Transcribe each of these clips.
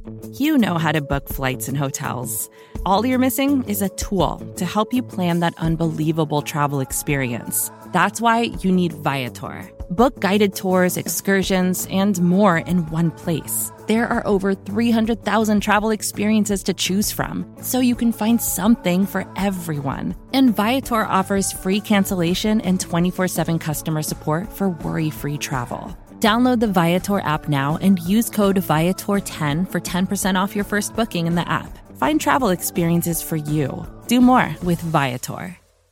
You know how to book flights and hotels. All you're missing is a tool to help you plan that unbelievable travel experience. That's why you need Viator. Book guided tours, excursions, and more in one place. There are over 300,000 travel experiences to choose from, so you can find something for everyone. And Viator offers free cancellation and 24/7 customer support for worry-free travel. Download the Viator app now and use code Viator10 for 10% off your first booking in the app. Find travel experiences for you. Do more with Viator.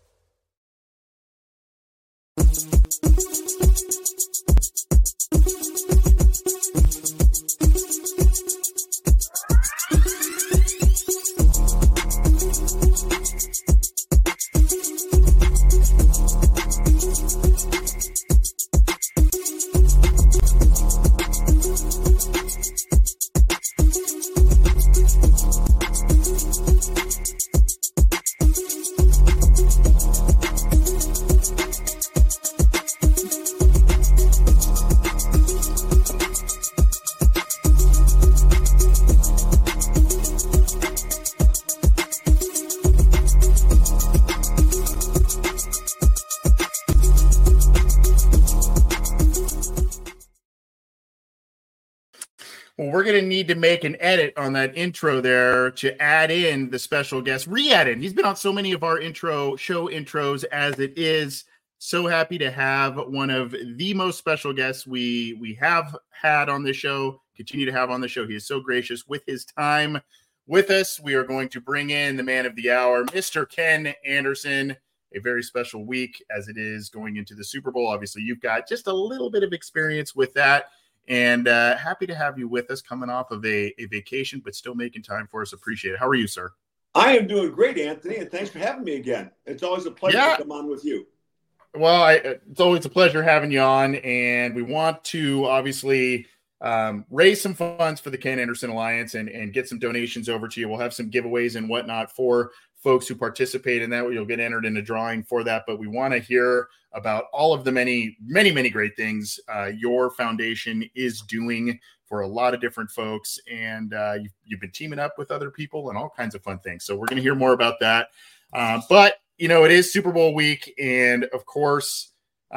Well, we're going to need to make an edit on that intro there to add in the special guest, re-add in. He's been on so many of our show intros as it is. So happy to have one of the most special guests we have had on this show, continue to have on the show. He is so gracious with his time with us. We are going to bring in the man of the hour, Mr. Ken Anderson. A very special week as it is going into the Super Bowl. Obviously, you've got just a little bit of experience with that. And happy to have you with us coming off of a vacation, but still making time for us. Appreciate it. How are you, sir? I am doing great, Anthony, and thanks for having me again. It's always a pleasure to come on with you. Well, it's always a pleasure having you on, and we want to obviously raise some funds for the Ken Anderson Alliance and get some donations over to you. We'll have some giveaways and whatnot for folks who participate in that. You'll get entered in a drawing for that, but we want to hear about all of the many, many, many great things your foundation is doing for a lot of different folks. And you've been teaming up with other people and all kinds of fun things. So we're going to hear more about that. But, you know, it is Super Bowl week. And of course,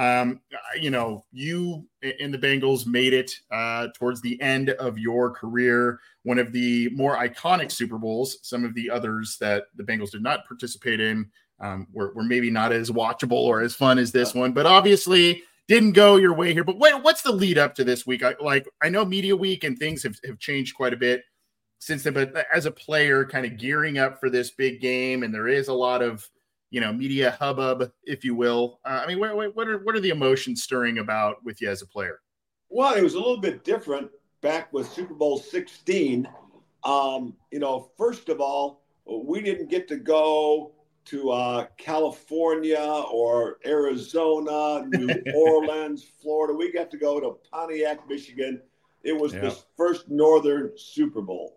you know, you and the Bengals made it towards the end of your career, one of the more iconic Super Bowls. Some of the others that the Bengals did not participate in were maybe not as watchable or as fun as this one, but obviously didn't go your way here. But what's the lead up to this week? I know media week and things have changed quite a bit since then, but as a player kind of gearing up for this big game, and there is a lot of, you know, media hubbub, if you will. I mean, what are the emotions stirring about with you as a player? Well, it was a little bit different back with Super Bowl 16. You know, first of all, we didn't get to go to California or Arizona, New Orleans, Florida. We got to go to Pontiac, Michigan. It was the first Northern Super Bowl.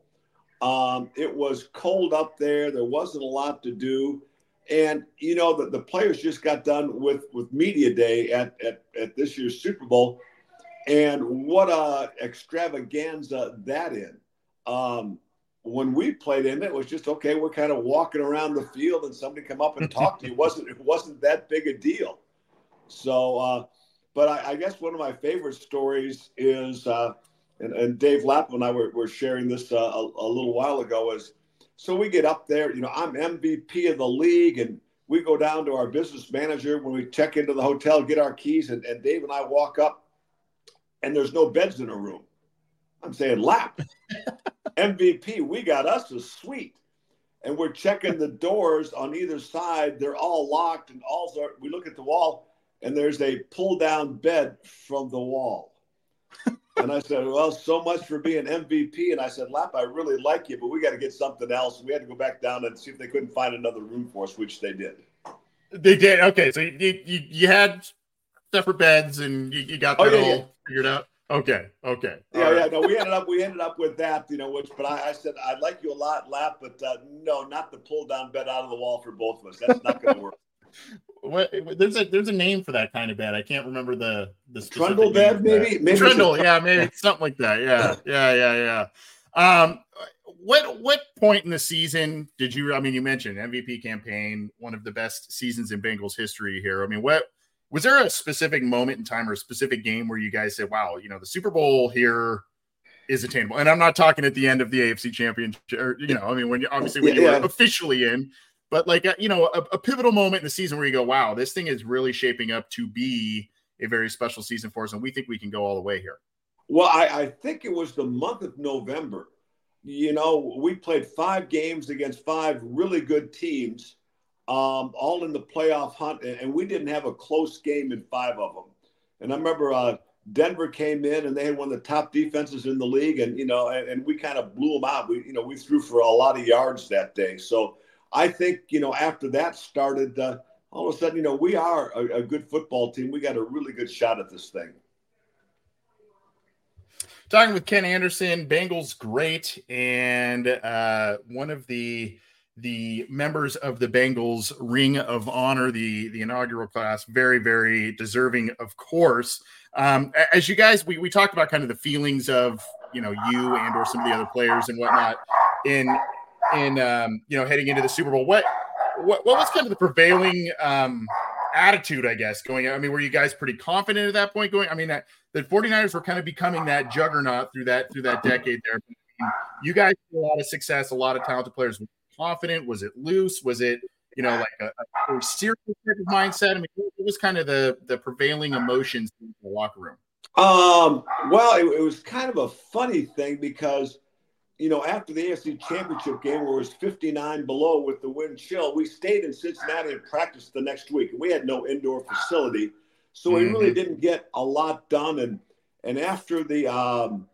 It was cold up there. There wasn't a lot to do. And, you know, the players just got done with media day at this year's Super Bowl. And what a extravaganza that in. When we played in it was just, okay, we're kind of walking around the field and somebody come up and talk to you. It wasn't that big a deal. So, but I guess one of my favorite stories is, and Dave Lapp and I were sharing this a little while ago, is so we get up there, you know, I'm MVP of the league, and we go down to our business manager when we check into the hotel, get our keys, and Dave and I walk up, and there's no beds in a room. I'm saying, Lapp, MVP, we got us a suite. And we're checking the doors on either side. They're all locked, and we look at the wall, and there's a pull-down bed from the wall. And I said, well, so much for being MVP. And I said, Lapp, I really like you, but we got to get something else. And we had to go back down and see if they couldn't find another room for us, which they did. They did. Okay. So you had separate beds and you got that all figured out. Okay. Yeah. No, we ended up with that, you know, but I said, I like you a lot, Lapp, but no, not the pull down bed out of the wall for both of us. That's not going to work. There's a name for that kind of bed. I can't remember the Trundle bed, maybe Trundle, maybe something like that. Yeah. What point in the season did you? I mean, you mentioned MVP campaign, one of the best seasons in Bengals history here. I mean, what was there a specific moment in time or a specific game where you guys said, "Wow, the Super Bowl here is attainable"? And I'm not talking at the end of the AFC Championship, or, I mean, when you were officially in, but like a pivotal moment in the season where you go, "Wow, this thing is really shaping up to be a very special season for us, and we think we can go all the way here." Well, I think it was the month of November. We played 5 games against 5 really good teams, all in the playoff hunt, and we didn't have a close game in 5 of them. And I remember Denver came in, and they had one of the top defenses in the league, and and we kind of blew them out. We threw for a lot of yards that day. So I think after that started, all of a sudden we are a good football team. We got a really good shot at this thing. Talking with Ken Anderson, Bengals great, and one of the members of the Bengals Ring of Honor, the inaugural class, very, very deserving, of course. As you guys, we talked about kind of the feelings of you and or some of the other players and whatnot in heading into the Super Bowl. What was kind of the prevailing attitude, I guess, going? I mean, were you guys pretty confident at that point going? I mean, the 49ers were kind of becoming that juggernaut through that decade there. You guys had a lot of success, a lot of talented players. Was it confident? Was it loose? Was it, like a serious type of mindset? I mean, what was kind of the prevailing emotions in the locker room? Well, it was kind of a funny thing because, after the AFC Championship game where it was 59 below with the wind chill, we stayed in Cincinnati and practiced the next week. And we had no indoor facility. So we really didn't get a lot done. And after the, after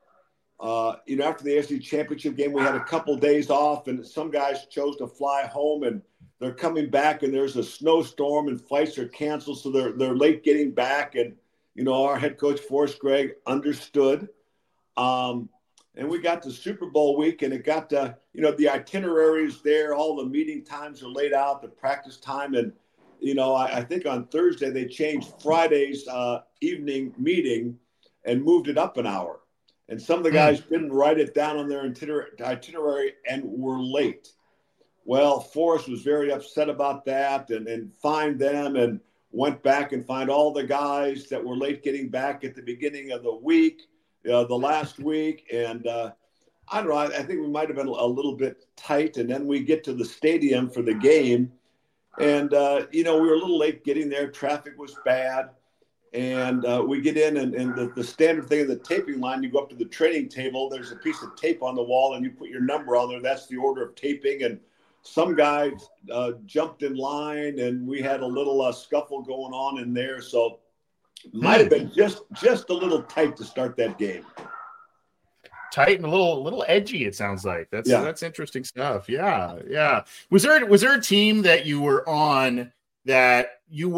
the AFC Championship game, we had a couple days off, and some guys chose to fly home, and they're coming back, and there's a snowstorm, and flights are canceled, so they're late getting back. And our head coach Forrest Gregg understood. And we got to Super Bowl week, and it got to the itineraries there, all the meeting times are laid out, the practice time, and I think on Thursday they changed Friday's evening meeting and moved it up an hour. And some of the guys didn't write it down on their itinerary and were late. Well, Forrest was very upset about that and fined them and went back and fined all the guys that were late getting back at the beginning of the week, the last week. And I don't know, I think we might have been a little bit tight. And then we get to the stadium for the game. And, we were a little late getting there. Traffic was bad. And we get in, and the standard thing of the taping line, you go up to the training table. There's a piece of tape on the wall, and you put your number on there. That's the order of taping. And some guys jumped in line, and we had a little scuffle going on in there. So it might have been just a little tight to start that game. Tight and a little edgy, it sounds like. That's interesting stuff. Yeah. Was there a team that you were on that you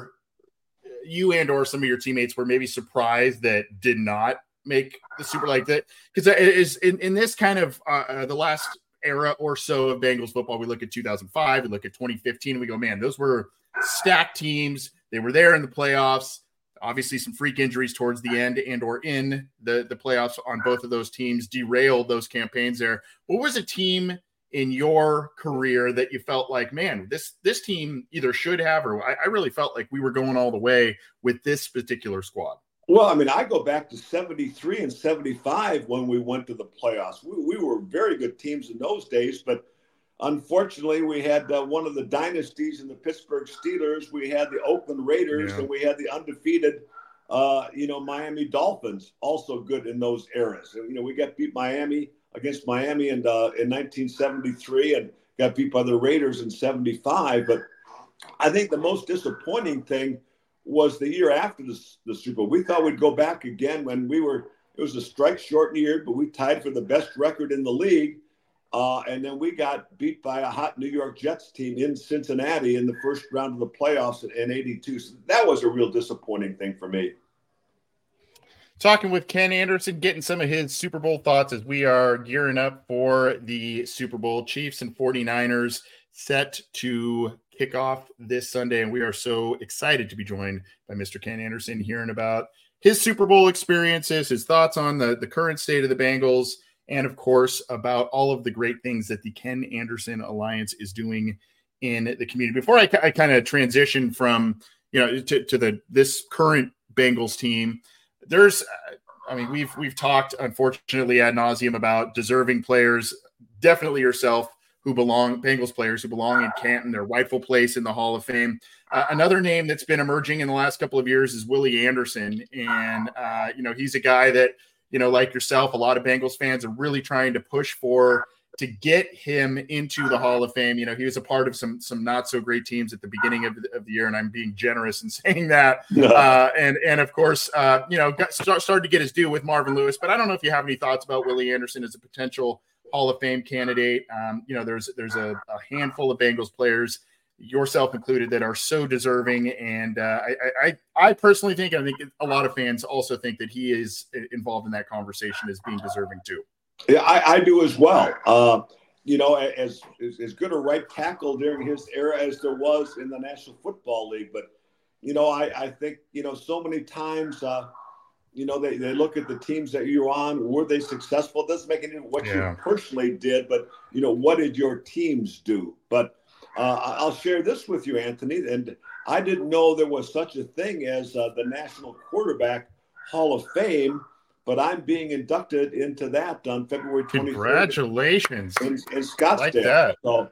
and or some of your teammates were maybe surprised that did not make the Super like that? Because it is in this kind of the last era or so of Bengals football, we look at 2005, we look at 2015, and we go, man, those were stacked teams. They were there in the playoffs. Obviously, some freak injuries towards the end and or in the playoffs on both of those teams derailed those campaigns there. What was a team in your career that you felt like, man, this team either should have, or I really felt like we were going all the way with this particular squad? Well, I mean, I go back to 73 and 75 when we went to the playoffs. We were very good teams in those days, but unfortunately, we had one of the dynasties in the Pittsburgh Steelers. We had the Oakland Raiders, and we had the undefeated, Miami Dolphins, also good in those eras. We got beat against Miami in 1973 and got beat by the Raiders in 75. But I think the most disappointing thing was the year after the Super Bowl. We thought we'd go back again when it was a strike-shortened year, but we tied for the best record in the league. And then we got beat by a hot New York Jets team in Cincinnati in the first round of the playoffs in 82. So that was a real disappointing thing for me. Talking with Ken Anderson, getting some of his Super Bowl thoughts as we are gearing up for the Super Bowl. Chiefs and 49ers set to kick off this Sunday, and we are so excited to be joined by Mr. Ken Anderson, hearing about his Super Bowl experiences, his thoughts on the current state of the Bengals, and of course about all of the great things that the Ken Anderson Alliance is doing in the community. Before I kind of transition from to this current Bengals team, we've talked unfortunately ad nauseum about deserving players, definitely yourself, Bengals players who belong in Canton, their rightful place in the Hall of Fame. Another name that's been emerging in the last couple of years is Willie Anderson. And, he's a guy that, like yourself, a lot of Bengals fans are really trying to push for to get him into the Hall of Fame. He was a part of some not so great teams at the beginning of the year, and I'm being generous in saying that. And of course, started to get his due with Marvin Lewis. But I don't know if you have any thoughts about Willie Anderson as a potential Hall of Fame candidate. There's a handful of Bengals players, yourself included, that are so deserving. And I personally think a lot of fans also think that he is involved in that conversation as being deserving too. Yeah, I do as well. As good a right tackle during his era as there was in the National Football League. But, I think, so many times, they look at the teams that you're on. Were they successful? It doesn't make any difference what you personally did, but, what did your teams do? But I'll share this with you, Anthony. And I didn't know there was such a thing as the National Quarterback Hall of Fame, but I'm being inducted into that on February 23rd. Congratulations. In Scottsdale. Like that. So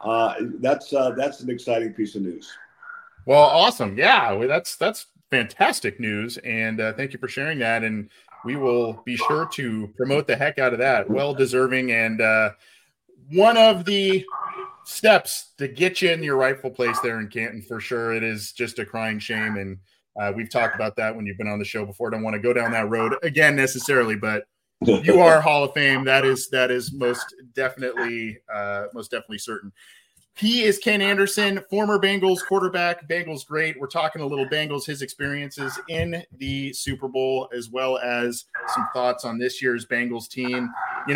that's an exciting piece of news. Well, awesome. Yeah, that's fantastic news. And thank you for sharing that. And we will be sure to promote the heck out of that. Well deserving. And one of the steps to get you in your rightful place there in Canton, for sure. It is just a crying shame. And we've talked about that when you've been on the show before. Don't want to go down that road again necessarily, but you are Hall of Fame. That is most definitely certain. He is Ken Anderson, former Bengals quarterback, Bengals great. We're talking a little Bengals, his experiences in the Super Bowl, as well as some thoughts on this year's Bengals team.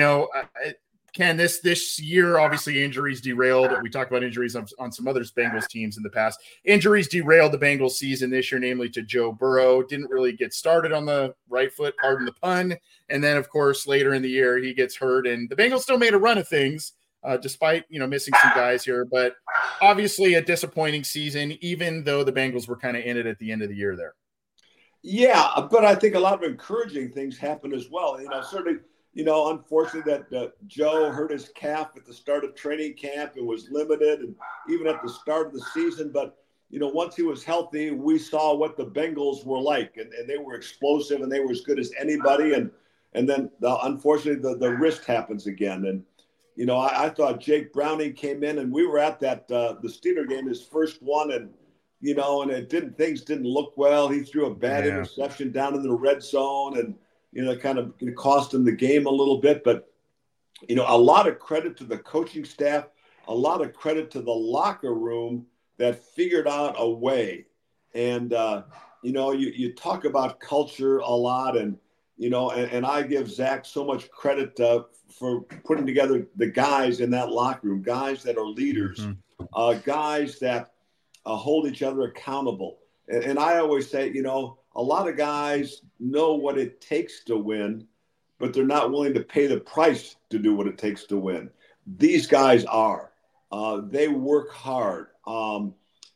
Ken, this year, obviously injuries derailed. We talked about injuries on some other Bengals teams in the past. Injuries derailed the Bengals season this year, namely to Joe Burrow. Didn't really get started on the right foot, pardon the pun. And then, of course, later in the year, he gets hurt. And the Bengals still made a run of things, despite, missing some guys here. But obviously a disappointing season, even though the Bengals were kind of in it at the end of the year there. Yeah, but I think a lot of encouraging things happened as well. Certainly, unfortunately that Joe hurt his calf at the start of training camp and was limited, and even at the start of the season. But, once he was healthy, we saw what the Bengals were like, and they were explosive and they were as good as anybody. And then unfortunately the wrist happens again. And, I thought Jake Browning came in, and we were at that, the Steeler game, his first one. And, and things didn't look well. He threw a bad interception down in the red zone, and, kind of cost him the game a little bit. But, a lot of credit to the coaching staff, a lot of credit to the locker room that figured out a way. And, you talk about culture a lot, and, and I give Zach so much credit for putting together the guys in that locker room, guys that are leaders, guys that hold each other accountable. And I always say, a lot of guys know what it takes to win, but they're not willing to pay the price to do what it takes to win. These guys are. They work hard. And,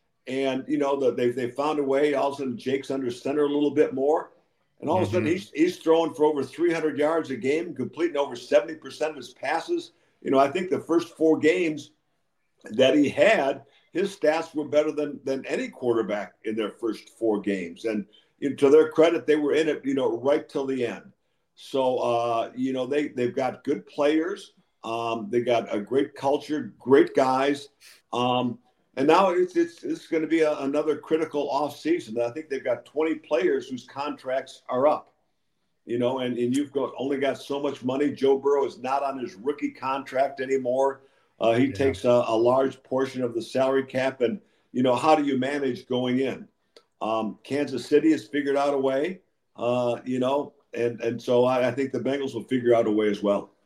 they found a way. All of a sudden, Jake's under center a little bit more. And all of a sudden, he's throwing for over 300 yards a game, completing over 70% of his passes. I think the first 4 games that he had, his stats were better than any quarterback in their first 4 games. And to their credit, they were in it, right till the end. So, they've got good players. They got a great culture, great guys. And now it's going to be another critical offseason. I think they've got 20 players whose contracts are up, and you've only got so much money. Joe Burrow is not on his rookie contract anymore. He takes a large portion of the salary cap. And, how do you manage going in? Kansas City has figured out a way, and so I think the Bengals will figure out a way as well.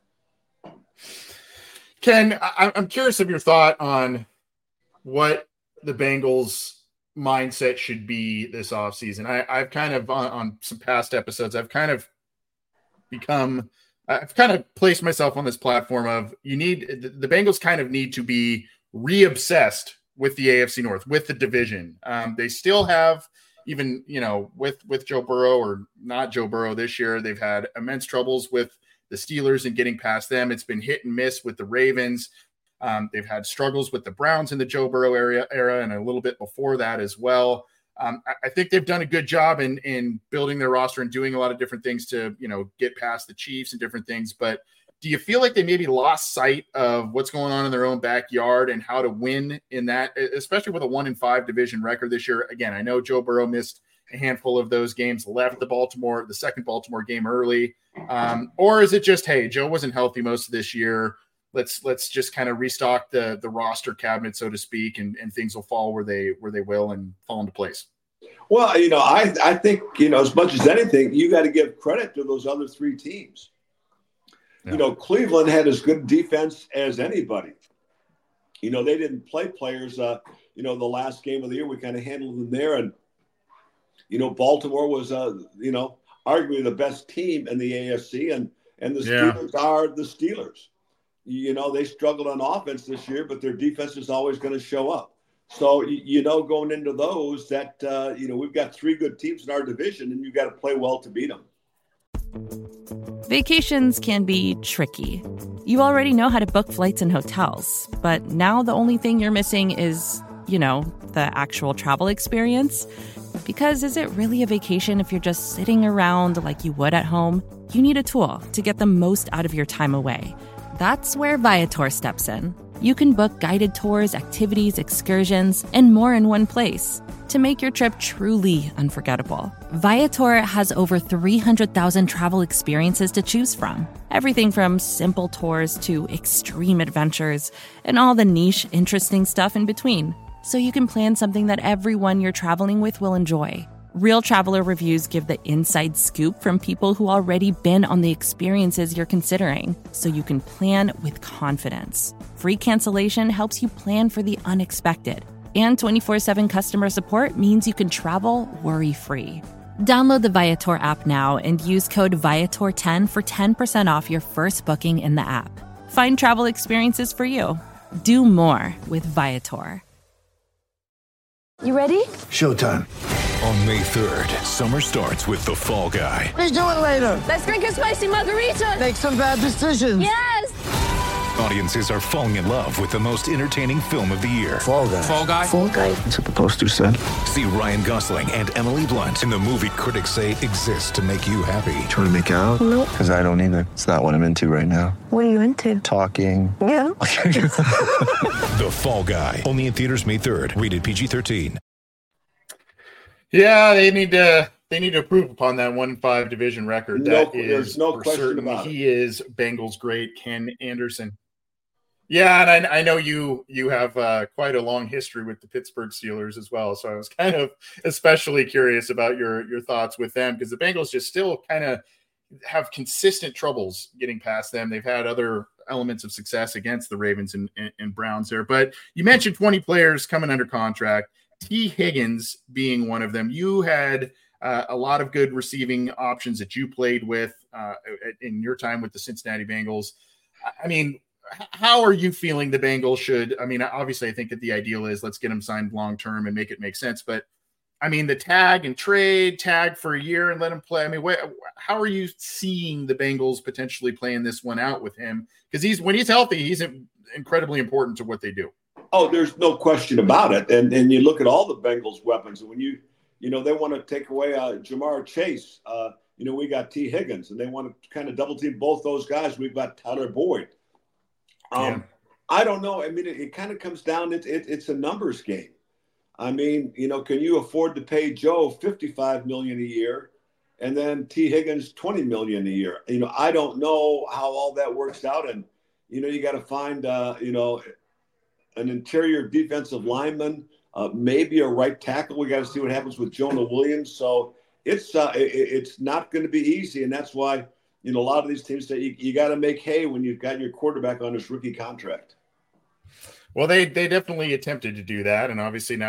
Ken, I'm curious of your thought on what the Bengals mindset should be this offseason. I've kind of on some past episodes, I've kind of become I've kind of placed myself on this platform of the Bengals kind of need to be re-obsessed with the AFC North, with the division. They still have, even, with Joe Burrow or not Joe Burrow this year, they've had immense troubles with the Steelers and getting past them. It's been hit and miss with the Ravens. They've had struggles with the Browns in the Joe Burrow era and a little bit before that as well. I think they've done a good job in building their roster and doing a lot of different things to, get past the Chiefs and different things. But do you feel like they maybe lost sight of what's going on in their own backyard and how to win in that, especially with a 1-5 division record this year? Again, I know Joe Burrow missed a handful of those games, left the second Baltimore game early. Or is it just, hey, Joe wasn't healthy most of this year. Let's just kind of restock the roster cabinet, so to speak, and things will fall where they will and fall into place. Well, I think, as much as anything, you got to give credit to those other three teams. Yeah. Cleveland had as good defense as anybody. They didn't play players, the last game of the year. We kind of handled them there. And, Baltimore was, arguably the best team in the AFC. And the Steelers are the Steelers. They struggled on offense this year, but their defense is always going to show up. So, going into those that, we've got three good teams in our division, and you got to play well to beat them. Vacations can be tricky. You already know how to book flights and hotels, but now the only thing you're missing is, the actual travel experience. Because is it really a vacation if you're just sitting around like you would at home? You need a tool to get the most out of your time away. That's where Viator steps in. You can book guided tours, activities, excursions, and more in one place to make your trip truly unforgettable. Viator has over 300,000 travel experiences to choose from. Everything from simple tours to extreme adventures and all the niche, interesting stuff in between. So you can plan something that everyone you're traveling with will enjoy. Real traveler reviews give the inside scoop from people who already been on the experiences you're considering, so you can plan with confidence. Free cancellation helps you plan for the unexpected. And 24/7 customer support means you can travel worry-free. Download the Viator app now and use code Viator10 for 10% off your first booking in the app. Find travel experiences for you. Do more with Viator. You ready? Showtime. On May 3rd, summer starts with The Fall Guy. Let's do it later. Let's drink a spicy margarita. Make some bad decisions. Yes! Audiences are falling in love with the most entertaining film of the year. Fall Guy. Fall Guy? Fall Guy. That's what the poster said. See Ryan Gosling and Emily Blunt in the movie critics say exists to make you happy. Trying to make it out? Nope. Because I don't either. It's not what I'm into right now. What are you into? Talking. Yeah. The Fall Guy. Only in theaters May 3rd. Rated PG-13. Yeah, they need to improve upon that 1-5 division record. There's no question certain. about it. He is Bengals great, Ken Anderson. Yeah, and I know you have quite a long history with the Pittsburgh Steelers as well, so I was kind of especially curious about your thoughts with them, because the Bengals just still kind of have consistent troubles getting past them. They've had other elements of success against the Ravens and Browns there, but you mentioned 20 players coming under contract. T. Higgins being one of them. You had a lot of good receiving options that you played with in your time with the Cincinnati Bengals. I mean, how are you feeling the Bengals should? I mean, obviously, I think that the ideal is let's get him signed long-term and make it make sense. But, I mean, the tag for a year and let him play. I mean, how are you seeing the Bengals potentially playing this one out with him? Because when he's healthy, he's incredibly important to what they do. Oh, there's no question about it. And you look at all the Bengals weapons. When they want to take away Jamar Chase. We got T. Higgins, and they want to kind of double team both those guys. We've got Tyler Boyd. I don't know. I mean, it kind of comes down. It's a numbers game. I mean, can you afford to pay Joe $55 million a year, and then T. Higgins $20 million a year? I don't know how all that works out, and you got to find an interior defensive lineman, maybe a right tackle. We got to see what happens with Jonah Williams. So it's not going to be easy, and that's why a lot of these teams say you got to make hay when you've got your quarterback on his rookie contract. Well, they definitely attempted to do that, and obviously now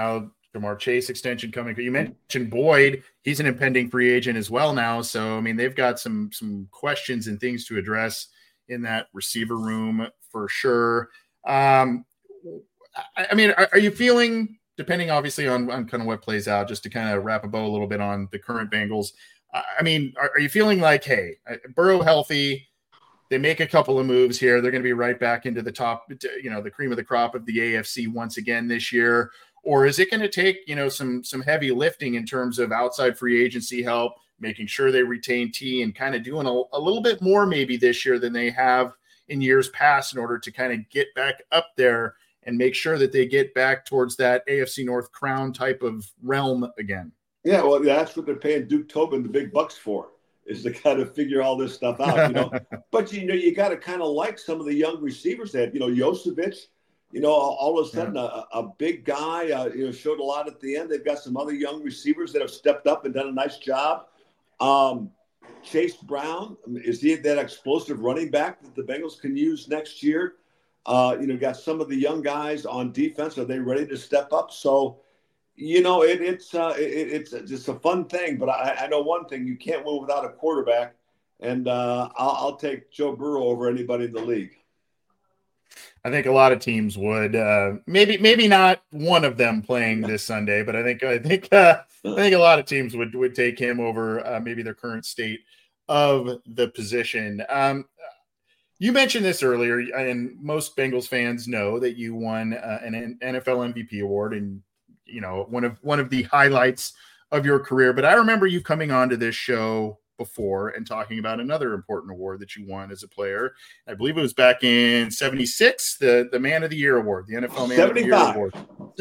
Jamar Chase extension coming. You mentioned Boyd. He's an impending free agent as well now. So, I mean, they've got some questions and things to address in that receiver room for sure. I mean, are you feeling, depending obviously on kind of what plays out, just to kind of wrap a bow a little bit on the current Bengals, I mean, are you feeling like, hey, Burrow healthy, they make a couple of moves here, they're going to be right back into the top, the cream of the crop of the AFC once again this year? Or is it going to take, some heavy lifting in terms of outside free agency help, making sure they retain T and kind of doing a little bit more maybe this year than they have in years past in order to kind of get back up there and make sure that they get back towards that AFC North crown type of realm again? Yeah, well, that's what they're paying Duke Tobin the big bucks for, is to kind of figure all this stuff out, But, you got to kind of like some of the young receivers that, Josevich, all of a sudden a big guy, showed a lot at the end. They've got some other young receivers that have stepped up and done a nice job. Chase Brown, is he that explosive running back that the Bengals can use next year? Got some of the young guys on defense. Are they ready to step up? So, it's just a fun thing. But I know one thing: you can't win without a quarterback. And I'll take Joe Burrow over anybody in the league. I think a lot of teams would. Maybe not one of them playing this Sunday, but I think a lot of teams would take him over maybe their current state of the position. You mentioned this earlier, and most Bengals fans know that you won an NFL MVP award, and one of the highlights of your career. But I remember you coming onto this show before and talking about another important award that you won as a player. I believe it was back in 76, the Man of the Year award, the NFL Man of the Year award.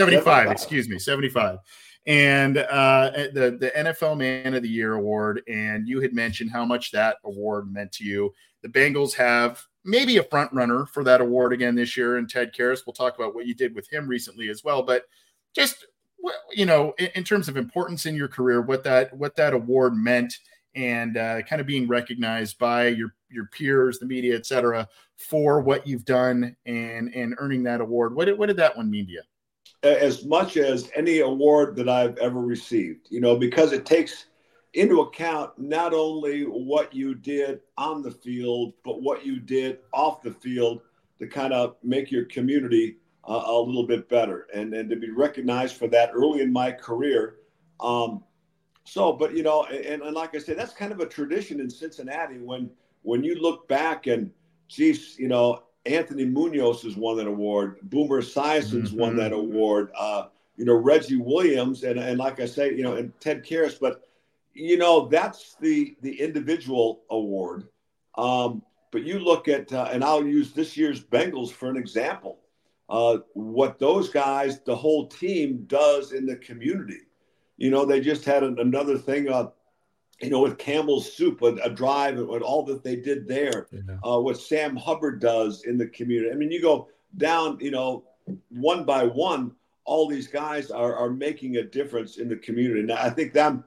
75. And the NFL Man of the Year award. And you had mentioned how much that award meant to you. The Bengals have maybe a front runner for that award again this year, and Ted Karras. We'll talk about what you did with him recently as well. But just, in terms of importance in your career, what that award meant, and kind of being recognized by your peers, the media, et cetera, for what you've done and earning that award. What did that one mean to you? As much as any award that I've ever received, because it takes into account not only what you did on the field, but what you did off the field to kind of make your community a little bit better, and to be recognized for that early in my career. And like I said, that's kind of a tradition in Cincinnati. When you look back and, geez, Anthony Munoz has won that award, Boomer Esiason's won that award, Reggie Williams, and like I say, and Ted Karras, but that's the individual award. But you look at, and I'll use this year's Bengals for an example, what those guys, the whole team, does in the community. They just had another thing, with Campbell's Soup, a drive, and all that they did there, what Sam Hubbard does in the community. I mean, you go down, one by one, all these guys are making a difference in the community. And I think I'm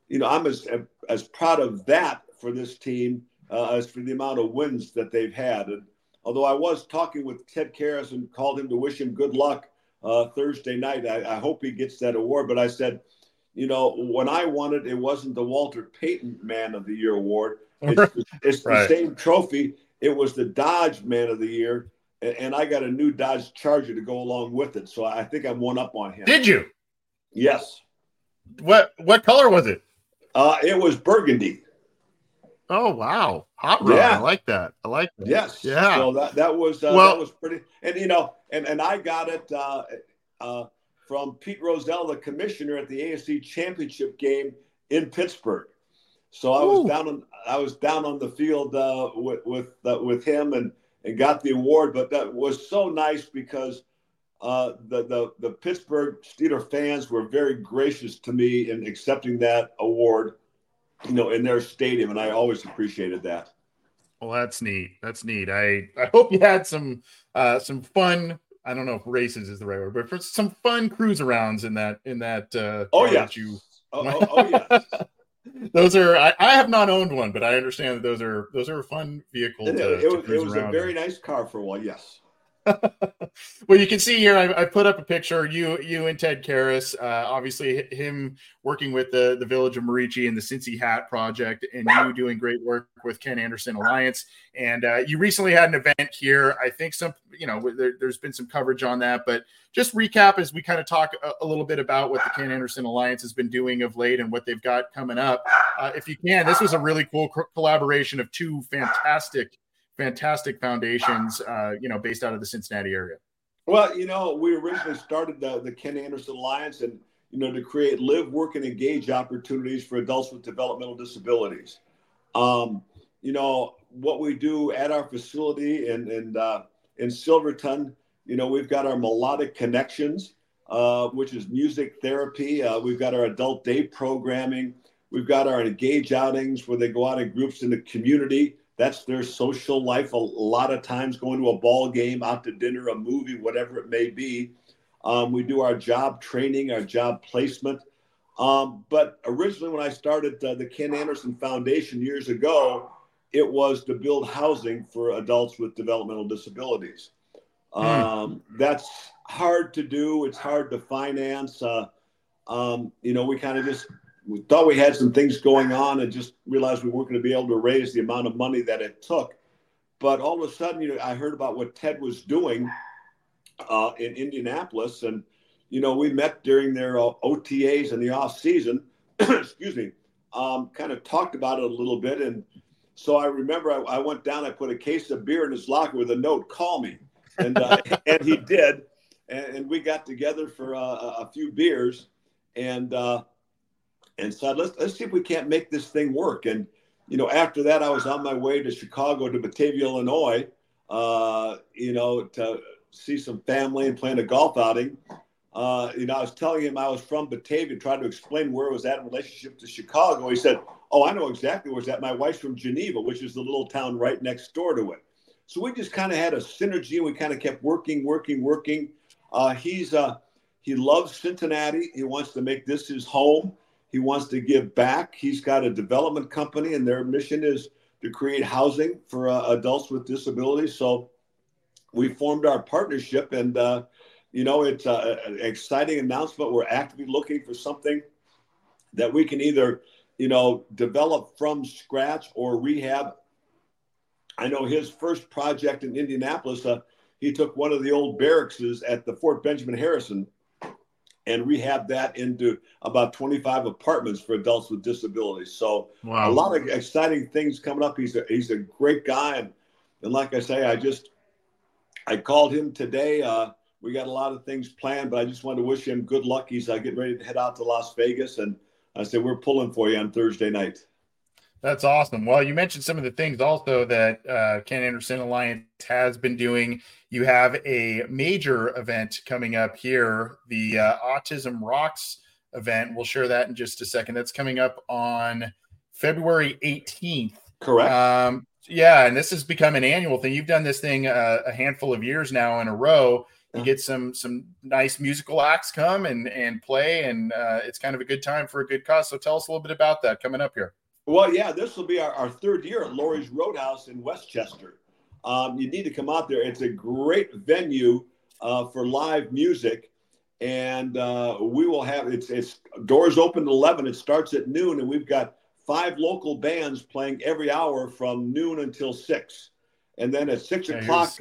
as proud of that for this team as for the amount of wins that they've had. And although I was talking with Ted Karras and called him to wish him good luck Thursday night, I hope he gets that award. But I said, when I won it, it wasn't the Walter Payton Man of the Year award. It's the same trophy. It was the Dodge Man of the Year. And I got a new Dodge Charger to go along with it. So I think I'm one up on him. Did you? Yes. What color was it? It was burgundy. Oh, wow. Hot rod. Yeah. I like that. Yes. Yeah. So that was pretty. And, and I got it from Pete Rozelle, the commissioner at the AFC Championship game in Pittsburgh. So I was down on the field with him and got the award. But that was so nice because the Pittsburgh Steelers fans were very gracious to me in accepting that award, in their stadium, and I always appreciated that. Well, that's neat. I hope you had some fun. I don't know if races is the right word, but for some fun cruise arounds in that. Yes. Yes. Those are. I have not owned one, but I understand that those are a fun vehicle. It was a very nice car for a while. Yes. Well, you can see here, I put up a picture, you and Ted Karras, obviously him working with the Village of Marici and the Cincy Hat Project, and you doing great work with Ken Anderson Alliance. And you recently had an event here. I think there's been some coverage on that, but just recap as we kind of talk a little bit about what the Ken Anderson Alliance has been doing of late and what they've got coming up. If you can, this was a really cool collaboration of two fantastic foundations, based out of the Cincinnati area. Well, we originally started the Ken Anderson Alliance and, to create live, work, and engage opportunities for adults with developmental disabilities. What we do at our facility in Silverton, we've got our Melodic Connections, which is music therapy. We've got our adult day programming. We've got our engage outings where they go out in groups in the community. That's their social life. A lot of times going to a ball game, out to dinner, a movie, whatever it may be. We do our job training, our job placement. But originally when I started the Ken Anderson Foundation years ago, it was to build housing for adults with developmental disabilities. That's hard to do. It's hard to finance. We thought we had some things going on and just realized we weren't going to be able to raise the amount of money that it took. But all of a sudden, I heard about what Ted was doing in Indianapolis. And, we met during their OTAs in the off season, excuse me, kind of talked about it a little bit. And so I remember I went down, I put a case of beer in his locker with a note, "Call me." And, and he did. And we got together for a few beers and said, let's see if we can't make this thing work. And, after that, I was on my way to Chicago, to Batavia, Illinois, to see some family and plan a golf outing. I was telling him I was from Batavia, trying to explain where it was at in relationship to Chicago. He said, "Oh, I know exactly where it's at. My wife's from Geneva, which is the little town right next door to it." So we just kind of had a synergy, and we kind of kept working. He loves Cincinnati. He wants to make this his home. He wants to give back. He's got a development company, and their mission is to create housing for adults with disabilities. So we formed our partnership, and, it's an exciting announcement. We're actively looking for something that we can either, develop from scratch or rehab. I know his first project in Indianapolis, he took one of the old barracks at the Fort Benjamin Harrison and rehab that into about 25 apartments for adults with disabilities. So wow. A lot of exciting things coming up. He's a great guy. And like I say, I called him today. We got a lot of things planned, but I just wanted to wish him good luck. He's getting ready to head out to Las Vegas. And I said, we're pulling for you on Thursday night. That's awesome. Well, you mentioned some of the things also that Ken Anderson Alliance has been doing. You have a major event coming up here, the Autism Rocks event. We'll share that in just a second. That's coming up on February 18th. Correct. And this has become an annual thing. You've done this thing a handful of years now in a row. You get some nice musical acts come and play, and it's kind of a good time for a good cause. So tell us a little bit about that coming up here. Well, yeah, this will be our third year at Laurie's Roadhouse in Westchester. You need to come out there. It's a great venue for live music, and we will have it's doors open at 11. It starts at noon, and we've got 5 local bands playing every hour from noon until 6. And then at 6 o'clock,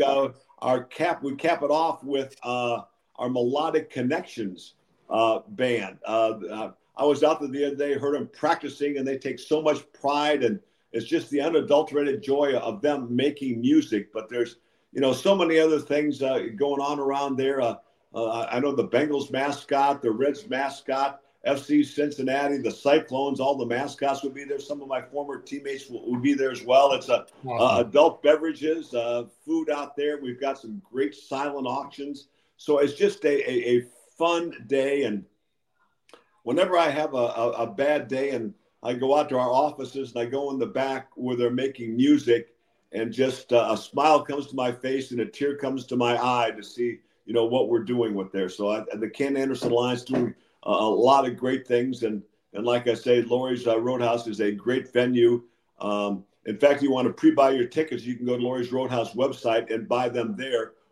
we cap it off with our Melodic Connections band. I was out there the other day, heard them practicing, and they take so much pride, and it's just the unadulterated joy of them making music. But there's, so many other things going on around there. I know the Bengals mascot, the Reds mascot, FC Cincinnati, the Cyclones, all the mascots will be there. Some of my former teammates will be there as well. It's adult beverages, food out there. We've got some great silent auctions. So it's just a fun day. And whenever I have a bad day and I go out to our offices and I go in the back where they're making music, and just a smile comes to my face and a tear comes to my eye to see, what we're doing with there. So the Ken Anderson Alliance doing a lot of great things. And like I say, Laurie's Roadhouse is a great venue. In fact, you want to pre-buy your tickets, you can go to Laurie's Roadhouse website and buy them there.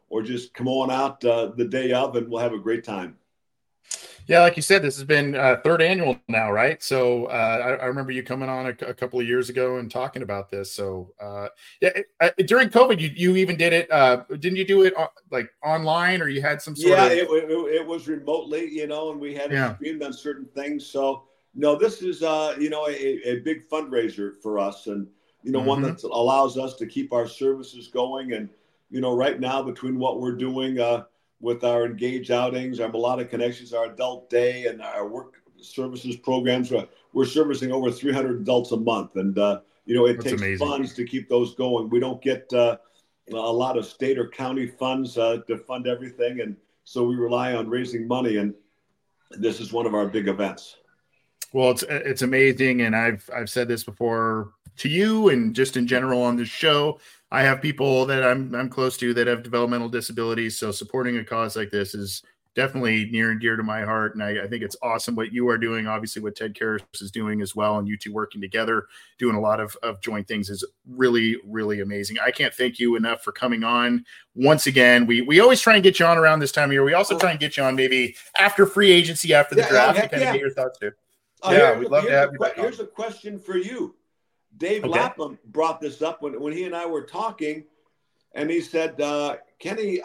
or just come on out the day of, and we'll have a great time. Yeah, like you said, this has been third annual now, right? So I remember you coming on a couple of years ago and talking about this. So during COVID, you even did it. Didn't you do it like online, or you had some sort of? It was remotely, and we had it streamed on certain things. So no, this is a big fundraiser for us, and one that allows us to keep our services going. And right now, between what we're doing with our Engage outings, our Melodic Connections, our Adult Day, and our work services programs, we're servicing over 300 adults a month. And, it takes amazing funds to keep those going. We don't get a lot of state or county funds to fund everything. And so we rely on raising money. And this is one of our big events. Well, it's amazing. And I've said this before to you and just in general on this show. I have people that I'm close to that have developmental disabilities. So supporting a cause like this is definitely near and dear to my heart. And I think it's awesome what you are doing. Obviously what Ted Karras is doing as well. And you two working together, doing a lot of joint things is really, really amazing. I can't thank you enough for coming on once again. We always try and get you on around this time of year. We also try and get you on maybe after free agency, after the draft, to kind of get your thoughts too. We'd love to have you back on. Here's a question for you. Dave Lapham brought this up when he and I were talking, and he said, Kenny,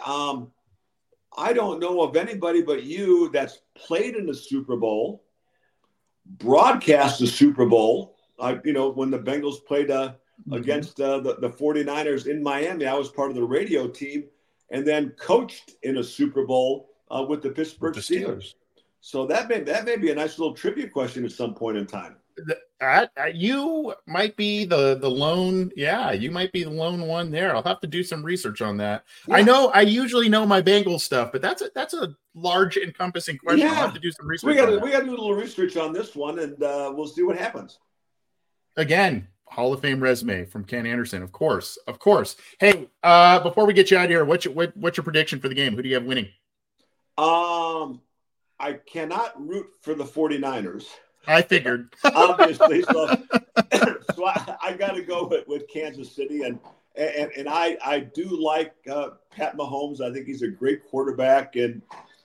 I don't know of anybody but you that's played in the Super Bowl, broadcast the Super Bowl. When the Bengals played against the 49ers in Miami, I was part of the radio team, and then coached in a Super Bowl with the Pittsburgh Steelers. So that may be a nice little trivia question at some point in time. You might be the lone. Yeah, you might be the lone one there. I'll have to do some research on that. Yeah. I usually know my Bengals stuff, but that's a large encompassing question. Yeah. I'll have to do some research. We got to do a little research on this one, and we'll see what happens. Again, Hall of Fame resume from Ken Anderson, of course. Hey, before we get you out of here, what's your prediction for the game? Who do you have winning? I cannot root for the 49ers. I figured. Obviously. So I got to go with Kansas City. And I do like Pat Mahomes. I think he's a great quarterback. And,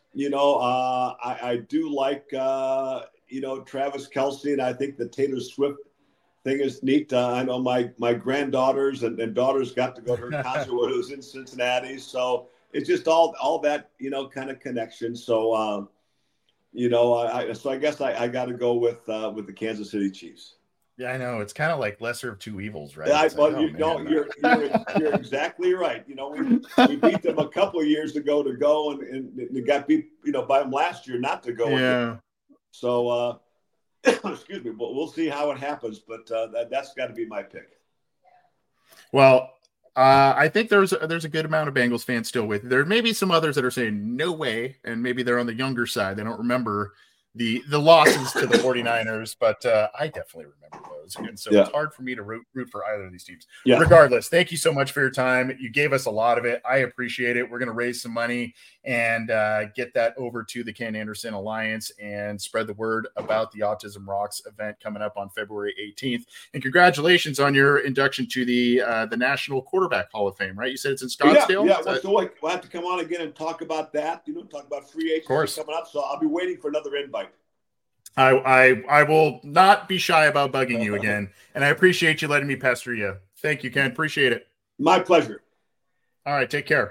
I do like, Travis Kelce. And I think the Taylor Swift thing is neat. I know my granddaughters and daughters got to go to her concert when it was in Cincinnati. So it's just all that, kind of connection. So, so I guess I got to go with the Kansas City Chiefs. Yeah, I know. It's kind of like lesser of two evils, right? You're exactly right. We beat them a couple of years ago to go, and they got beat, by them last year not to go. Yeah. Again. So, excuse me, but we'll see how it happens. But that's got to be my pick. Well, I think there's a good amount of Bengals fans still with. There may be some others that are saying no way, and maybe they're on the younger side. They don't remember the losses to the 49ers, but I definitely remember those. And so It's hard for me to root for either of these teams. Yeah. Regardless, thank you so much for your time. You gave us a lot of it. I appreciate it. We're going to raise some money and get that over to the Ken Anderson Alliance and spread the word about the Autism Rocks event coming up on February 18th. And congratulations on your induction to the National Quarterback Hall of Fame, right? You said it's in Scottsdale? Yeah. So we'll have to come on again and talk about that, talk about free agency coming up. So I'll be waiting for another invite. I will not be shy about bugging you again, and I appreciate you letting me pester you. Thank you, Ken. Appreciate it. My pleasure. All right, take care.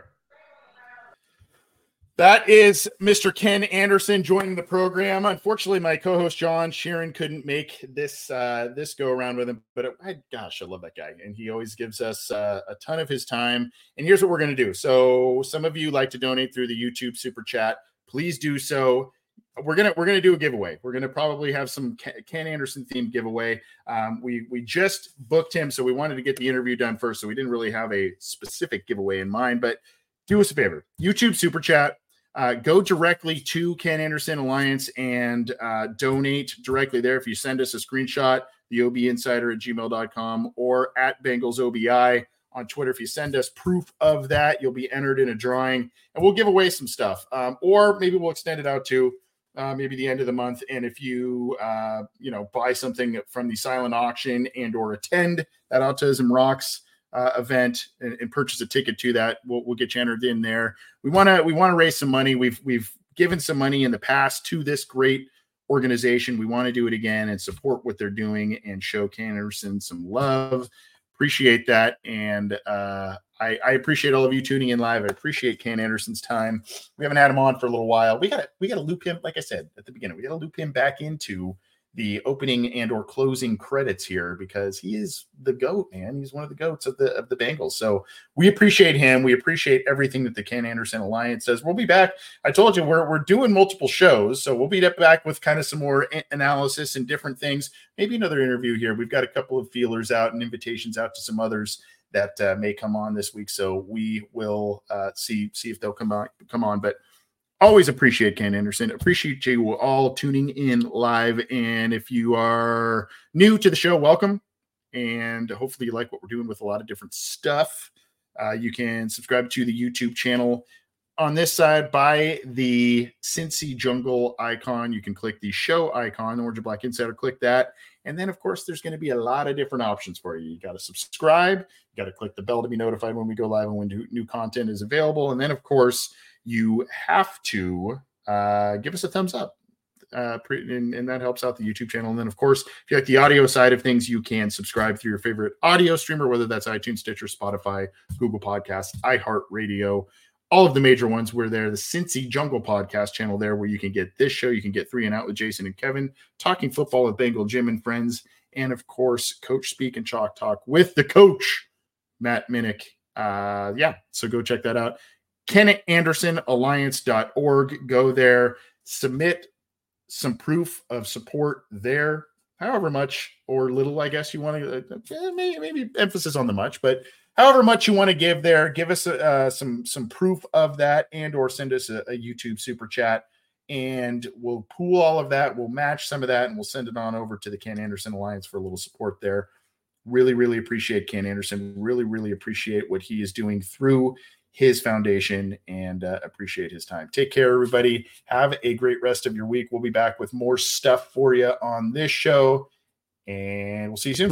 That is Mr. Ken Anderson joining the program. Unfortunately, my co-host John Sheeran couldn't make this go around with him, but I love that guy, and he always gives us a ton of his time. And here's what we're going to do. So some of you like to donate through the YouTube Super Chat. Please do so. We're gonna do a giveaway. We're gonna probably have some Ken Anderson themed giveaway. We just booked him, so we wanted to get the interview done first. So we didn't really have a specific giveaway in mind. But do us a favor: YouTube Super Chat. Go directly to Ken Anderson Alliance and donate directly there. If you send us a screenshot, the obinsider@gmail.com or at BengalsOBI on Twitter. If you send us proof of that, you'll be entered in a drawing, and we'll give away some stuff. Or maybe we'll extend it out to maybe the end of the month. And if you, buy something from the silent auction and or attend that Autism Rocks event and purchase a ticket to that, we'll get you entered in there. We want to raise some money. We've given some money in the past to this great organization. We want to do it again and support what they're doing and show Ken Anderson some love. Appreciate that. And I appreciate all of you tuning in live. I appreciate Ken Anderson's time. We haven't had him on for a little while. We got to loop him, like I said at the beginning, we got to loop him back into the opening and or closing credits here, because he is the GOAT, man. He's one of the GOATs of the Bengals. So we appreciate him. We appreciate everything that the Ken Anderson Alliance does. We'll be back. I told you we're doing multiple shows, so we'll be back with kind of some more analysis and different things. Maybe another interview here. We've got a couple of feelers out and invitations out to some others that may come on this week. So we will see if they'll come on. But always appreciate Ken Anderson. Appreciate you all tuning in live. And if you are new to the show, welcome. And hopefully you like what we're doing with a lot of different stuff. You can subscribe to the YouTube channel on this side by the Cincy Jungle icon. You can click the show icon, Orange and Black Insider, click that. And then, of course, there's going to be a lot of different options for you. You got to subscribe. You got to click the bell to be notified when we go live and when new content is available. And then, of course, you have to give us a thumbs up, and that helps out the YouTube channel. And then, of course, if you like the audio side of things, you can subscribe through your favorite audio streamer, whether that's iTunes, Stitcher, Spotify, Google Podcasts, iHeartRadio, all of the major ones. We're there, the Cincy Jungle podcast channel there, where you can get this show. You can get 3 and Out with Jason and Kevin, talking football with Bengal Jim and friends, and, of course, Coach Speak and Chalk Talk with the coach, Matt Minnick. So go check that out. KenAndersonAlliance.org. Go there, submit some proof of support there, however much or little, I guess you want to, maybe emphasis on the much, but however much you want to give there, give us some proof of that, and or send us a YouTube super chat, and we'll pool all of that. We'll match some of that, and we'll send it on over to the Ken Anderson Alliance for a little support there. Really, really appreciate Ken Anderson. Really, really appreciate what he is doing through his foundation, and appreciate his time. Take care, everybody. Have a great rest of your week. We'll be back with more stuff for you on this show, and we'll see you soon.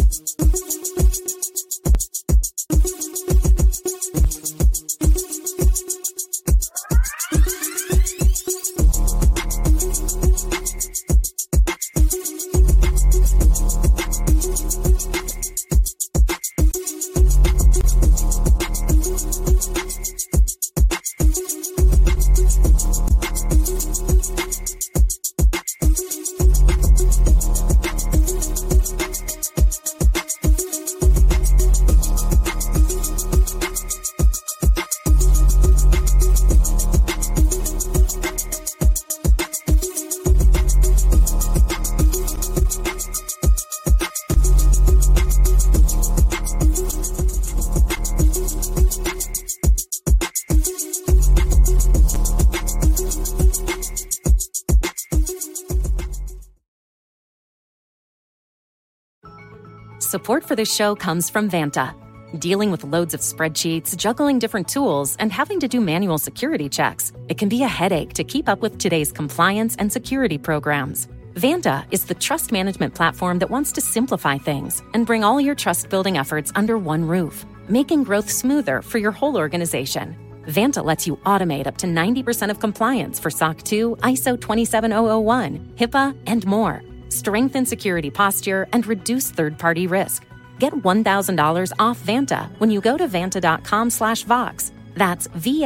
Support for this show comes from Vanta. Dealing with loads of spreadsheets, juggling different tools, and having to do manual security checks, it can be a headache to keep up with today's compliance and security programs. Vanta is the trust management platform that wants to simplify things and bring all your trust-building efforts under one roof, making growth smoother for your whole organization. Vanta lets you automate up to 90% of compliance for SOC 2, ISO 27001, HIPAA, and more. Strengthen security posture, and reduce third-party risk. Get $1,000 off Vanta when you go to vanta.com/Vox. That's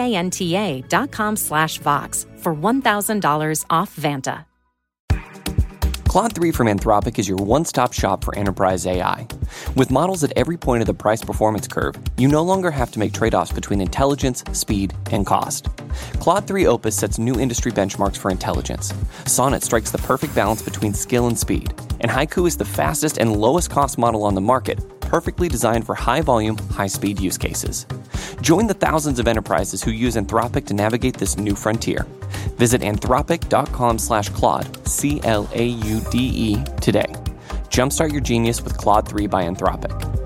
VANTA.com/Vox for $1,000 off Vanta. Claude 3 from Anthropic is your one-stop shop for enterprise AI. With models at every point of the price-performance curve, you no longer have to make trade-offs between intelligence, speed, and cost. Claude 3 Opus sets new industry benchmarks for intelligence. Sonnet strikes the perfect balance between skill and speed. And Haiku is the fastest and lowest-cost model on the market, perfectly designed for high-volume, high-speed use cases. Join the thousands of enterprises who use Anthropic to navigate this new frontier. Visit anthropic.com/Claude, CLAUDE, today. Jumpstart your genius with Claude 3 by Anthropic.